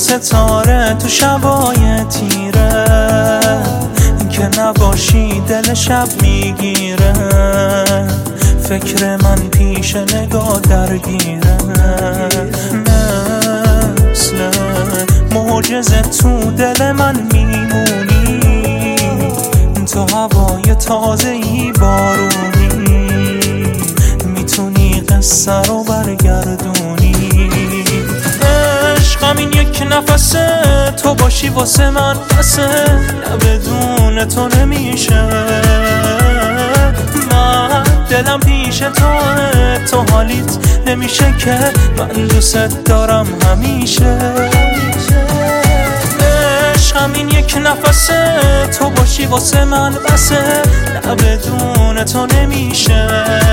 ستاره تو شبای تیره، که نباشی دل شب میگیره. فکر من پیش نگاه درگیره، مثل معجزه تو دل من میمونی. تو هوای تازه‌ای بارونی، میتونی قصه رو برگردونی. عشق همین یک نفسه، تو باشی واسه من بسه. نه بدون تو نمیشه، من دلم پیش تو حالیت نمیشه که من دوست دارم همیشه. عشق همین یک نفسه، تو باشی واسه من بسه. نه بدون تو نمیشه،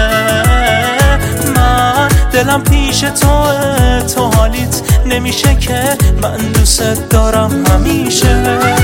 من دلم پیش تو حالیت نمیشه که من دوست دارم همیشه.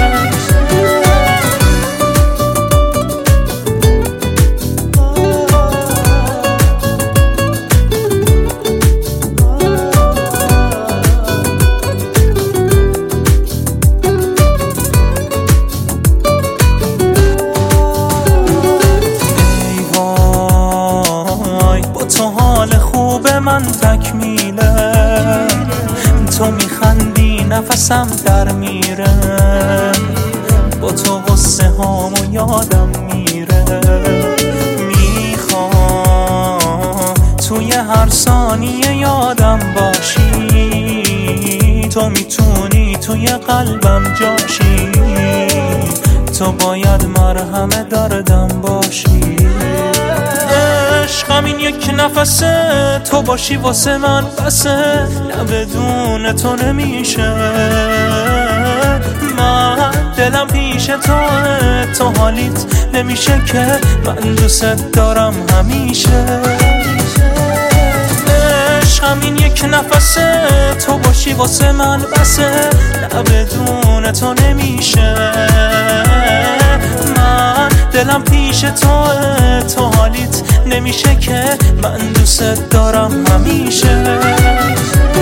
من تکمیله، تو میخندی نفسم در میره. با تو غصه هامو یادم میره. میخوام توی هر ثانیه یادم باشی. تو میتونی توی قلبم جاشی. تو باید مرهم دردم باشی. عشق همین یک نفسه، تو باشی واسه من بسه. نه بدون تو نمیشه، من دلم پیش تو حالیت نمیشه که من دوست دارم همیشه. عشق همین یک نفسه، تو باشی واسه من بسه. نه بدون تو نمیشه، من دلم پیش تو حالیت نمیشه که من دوست دارم همیشه.